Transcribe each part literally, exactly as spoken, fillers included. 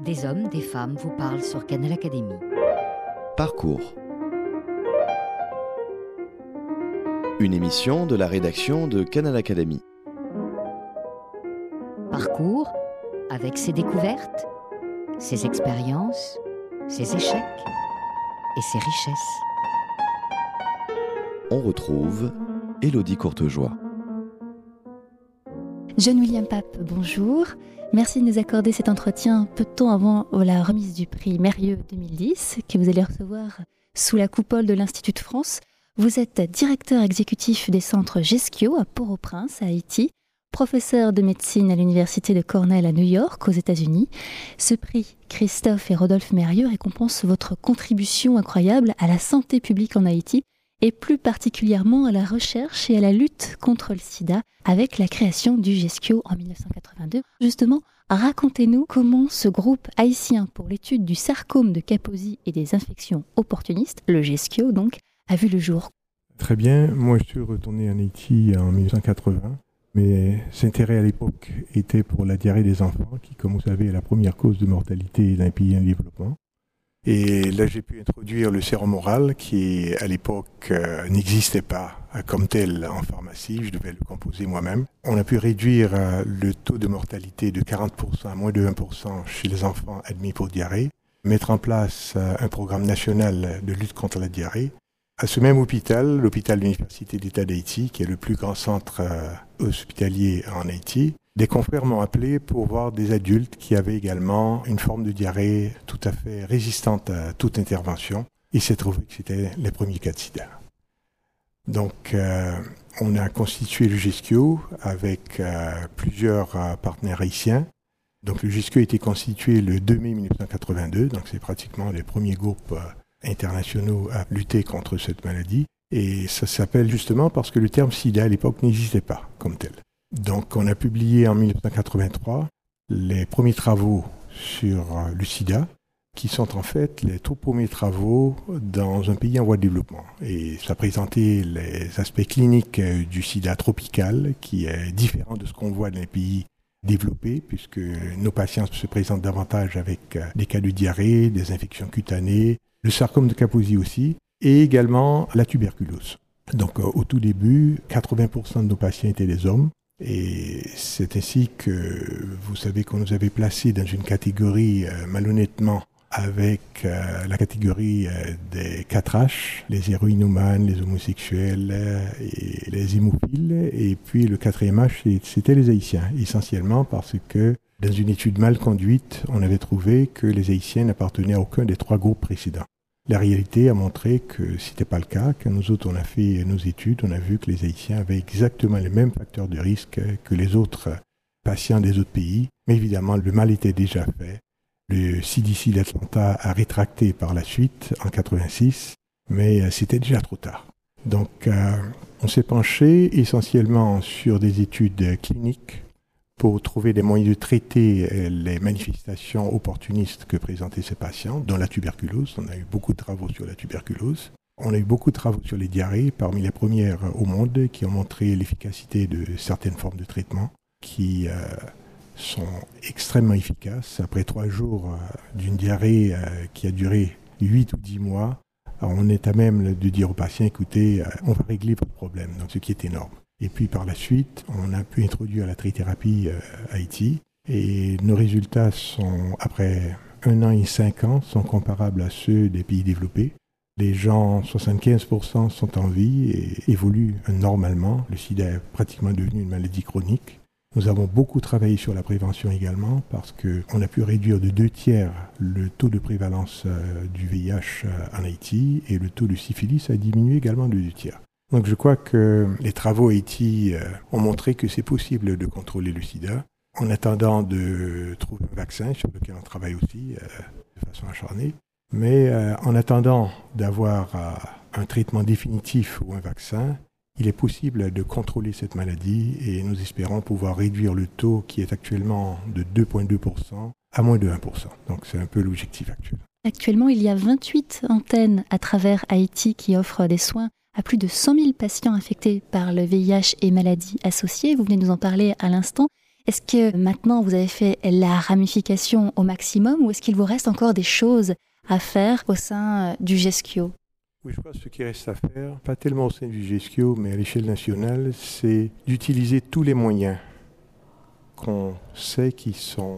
Des hommes, des femmes vous parlent sur Canal Académie. Parcours. Une émission de la rédaction de Canal Académie. Parcours avec ses découvertes, ses expériences, ses échecs et ses richesses. On retrouve Élodie Courtejoie. John William Pape, bonjour. Merci de nous accorder cet entretien peu de temps avant la remise du prix Mérieux deux mille dix que vous allez recevoir sous la coupole de l'Institut de France. Vous êtes directeur exécutif des centres Gesquio à Port-au-Prince, à Haïti, professeur de médecine à l'université de Cornell à New York, aux États-Unis. Ce prix, Christophe et Rodolphe Mérieux, récompense votre contribution incroyable à la santé publique en Haïti et plus particulièrement à la recherche et à la lutte contre le sida avec la création du Gesquio en dix-neuf cent quatre-vingt-deux. Justement, racontez-nous comment ce groupe haïtien pour l'étude du sarcome de Kaposi et des infections opportunistes, le Gesquio donc, a vu le jour. Très bien, moi je suis retourné en Haïti en dix-neuf cent quatre-vingts. Mes intérêts à l'époque étaient pour la diarrhée des enfants, qui, comme vous savez, est la première cause de mortalité d'un pays en développement. Et là, j'ai pu introduire le sérum oral, qui, à l'époque, euh, n'existait pas euh, comme tel en pharmacie. Je devais le composer moi-même. On a pu réduire euh, le taux de mortalité de quarante pour cent à moins de un pour cent chez les enfants admis pour diarrhée. Mettre en place euh, un programme national de lutte contre la diarrhée. À ce même hôpital, l'hôpital de l'Université d'État d'Haïti, qui est le plus grand centre euh, hospitalier en Haïti, des confrères m'ont appelé pour voir des adultes qui avaient également une forme de diarrhée tout à fait résistante à toute intervention. Il s'est trouvé que c'était les premiers cas de sida. Donc, euh, on a constitué le Gesquio avec euh, plusieurs euh, partenaires haïtiens. Donc, le Gesquio a été constitué le deux mai dix-neuf cent quatre-vingt-deux, donc c'est pratiquement les premiers groupes euh, internationaux à lutter contre cette maladie. Et ça s'appelle justement parce que le terme sida à l'époque n'existait pas comme tel. Donc, on a publié en dix-neuf cent quatre-vingt-trois les premiers travaux sur le sida, qui sont en fait les tout premiers travaux dans un pays en voie de développement. Et ça présentait les aspects cliniques du sida tropical, qui est différent de ce qu'on voit dans les pays développés, puisque nos patients se présentent davantage avec des cas de diarrhée, des infections cutanées, le sarcome de Kaposi aussi, et également la tuberculose. Donc, au tout début, quatre-vingts pour cent de nos patients étaient des hommes. Et c'est ainsi que vous savez qu'on nous avait placés dans une catégorie euh, malhonnêtement avec euh, la catégorie euh, des quatre H, les héroïnomanes, les homosexuels euh, et les hémophiles. Et puis le quatrième H, c'était les Haïtiens, essentiellement parce que dans une étude mal conduite, on avait trouvé que les Haïtiens n'appartenaient à aucun des trois groupes précédents. La réalité a montré que ce n'était pas le cas. Quand nous autres, on a fait nos études, on a vu que les Haïtiens avaient exactement les mêmes facteurs de risque que les autres patients des autres pays. Mais évidemment, le mal était déjà fait. Le C D C d'Atlanta a rétracté par la suite, en quatre-vingt-six, mais c'était déjà trop tard. Donc, euh, on s'est penché essentiellement sur des études cliniques pour trouver des moyens de traiter les manifestations opportunistes que présentaient ces patients, dont la tuberculose. On a eu beaucoup de travaux sur la tuberculose. On a eu beaucoup de travaux sur les diarrhées, parmi les premières au monde, qui ont montré l'efficacité de certaines formes de traitement qui euh, sont extrêmement efficaces. Après trois jours euh, d'une diarrhée euh, qui a duré huit ou dix mois, on est à même de dire aux patients, écoutez, euh, on va régler votre problème, donc ce qui est énorme. Et puis par la suite, on a pu introduire la trithérapie euh, à Haïti. Et nos résultats sont, après un an et cinq ans, sont comparables à ceux des pays développés. Les gens, soixante-quinze pour cent sont en vie et évoluent normalement. Le sida est pratiquement devenu une maladie chronique. Nous avons beaucoup travaillé sur la prévention également parce qu'on a pu réduire de deux tiers le taux de prévalence euh, du V I H euh, en Haïti et le taux de syphilis a diminué également de deux tiers. Donc je crois que les travaux à Haïti euh, ont montré que c'est possible de contrôler le sida en attendant de trouver un vaccin sur lequel on travaille aussi euh, de façon acharnée. Mais euh, en attendant d'avoir euh, un traitement définitif ou un vaccin, il est possible de contrôler cette maladie et nous espérons pouvoir réduire le taux qui est actuellement de deux virgule deux pour cent à moins de un pour cent. Donc c'est un peu l'objectif actuel. Actuellement, il y a vingt-huit antennes à travers Haïti qui offrent des soins à plus de cent mille patients infectés par le V I H et maladies associées. Vous venez de nous en parler à l'instant. Est-ce que maintenant vous avez fait la ramification au maximum ou est-ce qu'il vous reste encore des choses à faire au sein du GESCIO ? Oui, je crois que ce qui reste à faire, pas tellement au sein du GESCIO, mais à l'échelle nationale, c'est d'utiliser tous les moyens qu'on sait qui sont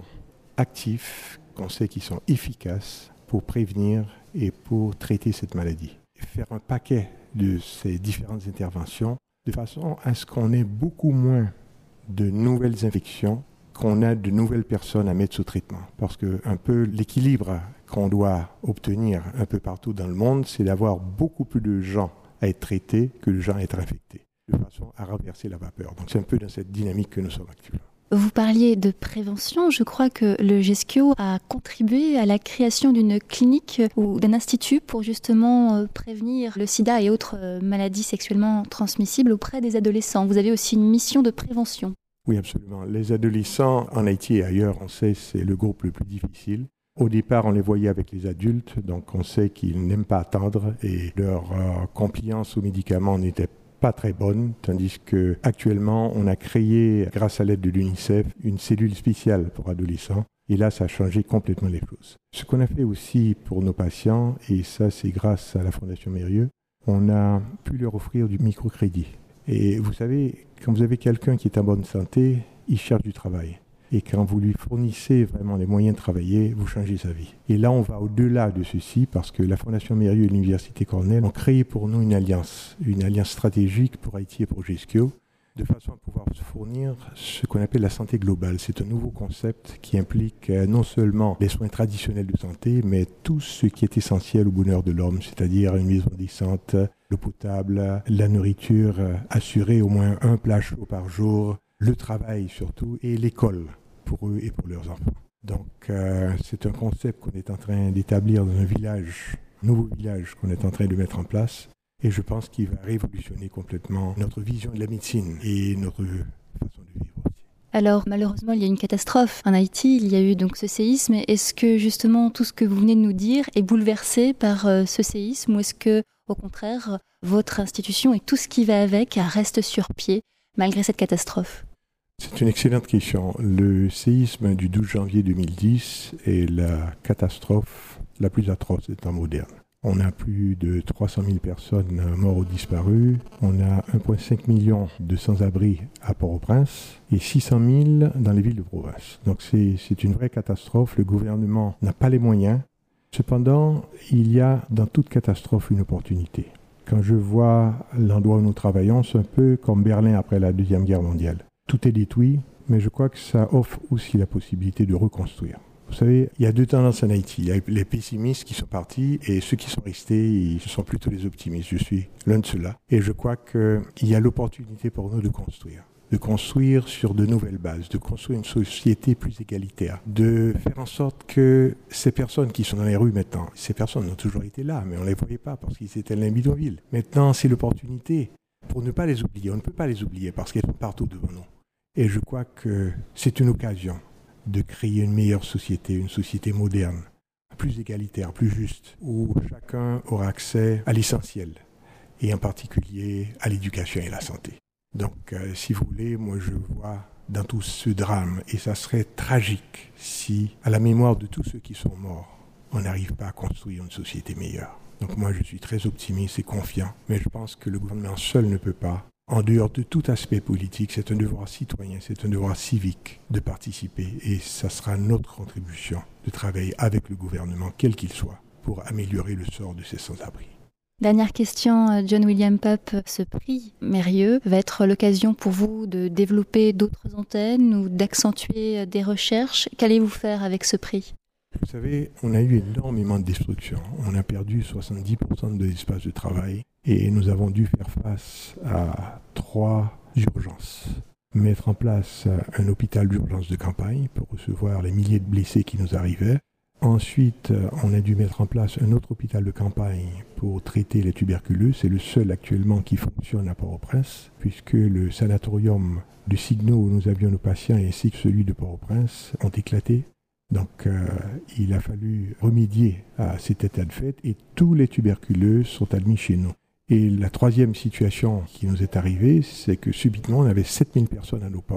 actifs, qu'on sait qui sont efficaces pour prévenir et pour traiter cette maladie. Faire un paquet de ces différentes interventions de façon à ce qu'on ait beaucoup moins de nouvelles infections, qu'on a de nouvelles personnes à mettre sous traitement. Parce que un peu l'équilibre qu'on doit obtenir un peu partout dans le monde, c'est d'avoir beaucoup plus de gens à être traités que de gens à être infectés, de façon à renverser la vapeur. Donc c'est un peu dans cette dynamique que nous sommes actuellement. Vous parliez de prévention. Je crois que le GESCIO a contribué à la création d'une clinique ou d'un institut pour justement prévenir le sida et autres maladies sexuellement transmissibles auprès des adolescents. Vous avez aussi une mission de prévention. Oui, absolument. Les adolescents en Haïti et ailleurs, on sait, c'est le groupe le plus difficile. Au départ, on les voyait avec les adultes, donc on sait qu'ils n'aiment pas attendre et leur euh, compliance aux médicaments n'était pas très bonne, tandis qu'actuellement, on a créé, grâce à l'aide de l'UNICEF, une cellule spéciale pour adolescents. Et là, ça a changé complètement les choses. Ce qu'on a fait aussi pour nos patients, et ça, c'est grâce à la Fondation Mérieux, on a pu leur offrir du microcrédit. Et vous savez, quand vous avez quelqu'un qui est en bonne santé, il cherche du travail. Et quand vous lui fournissez vraiment les moyens de travailler, vous changez sa vie. Et là, on va au-delà de ceci parce que la Fondation Mérieux et l'Université Cornell ont créé pour nous une alliance, une alliance stratégique pour Haïti et pour GESCIO, de façon à pouvoir se fournir ce qu'on appelle la santé globale. C'est un nouveau concept qui implique non seulement les soins traditionnels de santé, mais tout ce qui est essentiel au bonheur de l'homme, c'est-à-dire une maison décente, l'eau potable, la nourriture assurée, au moins un plat chaud par jour, le travail surtout, et l'école pour eux et pour leurs enfants. Donc euh, c'est un concept qu'on est en train d'établir dans un village, un nouveau village qu'on est en train de mettre en place. Et je pense qu'il va révolutionner complètement notre vision de la médecine et notre façon de vivre aussi. Alors malheureusement, il y a une catastrophe en Haïti, il y a eu donc ce séisme. Est-ce que justement tout ce que vous venez de nous dire est bouleversé par euh, ce séisme ou est-ce que, au contraire, votre institution et tout ce qui va avec reste sur pied malgré cette catastrophe ? C'est une excellente question. Le séisme du douze janvier deux mille dix est la catastrophe la plus atroce des temps modernes. On a plus de trois cent mille personnes mortes ou disparues. On a un virgule cinq million de sans-abri à Port-au-Prince et six cent mille dans les villes de province. Donc c'est, c'est une vraie catastrophe. Le gouvernement n'a pas les moyens. Cependant, il y a dans toute catastrophe une opportunité. Quand je vois l'endroit où nous travaillons, c'est un peu comme Berlin après la Deuxième Guerre mondiale. Tout est détruit, mais je crois que ça offre aussi la possibilité de reconstruire. Vous savez, il y a deux tendances en Haïti. Il y a les pessimistes qui sont partis et ceux qui sont restés, ce sont plutôt les optimistes. Je suis l'un de ceux-là. Et je crois qu'il y a l'opportunité pour nous de construire. De construire sur de nouvelles bases, de construire une société plus égalitaire, de faire en sorte que ces personnes qui sont dans les rues maintenant, ces personnes ont toujours été là, mais on ne les voyait pas parce qu'ils étaient dans les bidonvilles. Maintenant, c'est l'opportunité pour ne pas les oublier. On ne peut pas les oublier parce qu'elles sont partout devant nous. Et je crois que c'est une occasion de créer une meilleure société, une société moderne, plus égalitaire, plus juste, où chacun aura accès à l'essentiel, et en particulier à l'éducation et à la santé. Donc, euh, si vous voulez, moi je vois dans tout ce drame, et ça serait tragique si, à la mémoire de tous ceux qui sont morts, on n'arrive pas à construire une société meilleure. Donc moi je suis très optimiste et confiant, mais je pense que le gouvernement seul ne peut pas. En dehors de tout aspect politique, c'est un devoir citoyen, c'est un devoir civique de participer et ça sera notre contribution de travailler avec le gouvernement, quel qu'il soit, pour améliorer le sort de ces sans-abri. Dernière question, John William Pup, ce prix Mérieux va être l'occasion pour vous de développer d'autres antennes ou d'accentuer des recherches. Qu'allez-vous faire avec ce prix ? Vous savez, on a eu énormément de destruction. On a perdu soixante-dix pour cent de l'espace de travail et nous avons dû faire face à trois urgences. Mettre en place un hôpital d'urgence de campagne pour recevoir les milliers de blessés qui nous arrivaient. Ensuite, on a dû mettre en place un autre hôpital de campagne pour traiter les tuberculeux. C'est le seul actuellement qui fonctionne à Port-au-Prince, puisque le sanatorium de Signo où nous avions nos patients ainsi que celui de Port-au-Prince ont éclaté. Donc, euh, il a fallu remédier à cet état de fait et tous les tuberculeux sont admis chez nous. Et la troisième situation qui nous est arrivée, c'est que subitement, on avait sept mille personnes à nos portes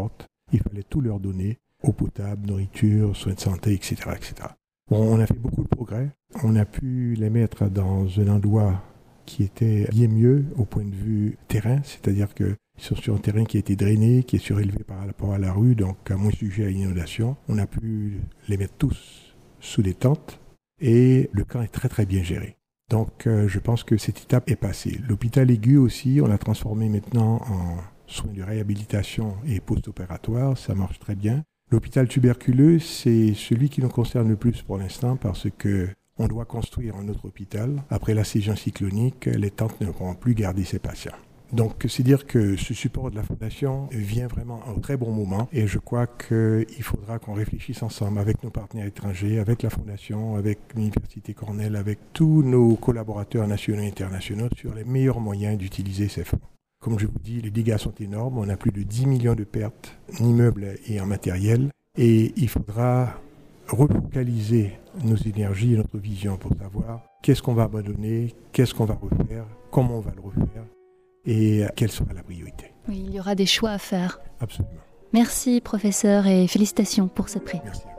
Il fallait tout leur donner, eau potable, nourriture, soins de santé, et cetera, et cetera. Bon, on a fait beaucoup de progrès. On a pu les mettre dans un endroit qui était bien mieux au point de vue terrain, c'est-à-dire qu'ils sont sur un terrain qui a été drainé, qui est surélevé par rapport à la rue, donc moins sujet à inondation. On a pu les mettre tous sous des tentes et le camp est très très bien géré. Donc euh, je pense que cette étape est passée. L'hôpital aigu aussi, on l'a transformé maintenant en soins de réhabilitation et post-opératoire, ça marche très bien. L'hôpital tuberculeux, c'est celui qui nous concerne le plus pour l'instant parce que on doit construire un autre hôpital. Après la saison cyclonique, les tentes ne pourront plus garder ces patients. Donc, c'est dire que ce support de la Fondation vient vraiment à un très bon moment et je crois qu'il faudra qu'on réfléchisse ensemble avec nos partenaires étrangers, avec la Fondation, avec l'Université Cornell, avec tous nos collaborateurs nationaux et internationaux sur les meilleurs moyens d'utiliser ces fonds. Comme je vous dis, les dégâts sont énormes. On a plus de dix millions de pertes en immeubles et en matériel. Et il faudra refocaliser nos énergies et notre vision pour savoir qu'est-ce qu'on va abandonner, qu'est-ce qu'on va refaire, comment on va le refaire et quelle sera la priorité. Oui, il y aura des choix à faire. Absolument. Merci professeur et félicitations pour ce prix. Merci.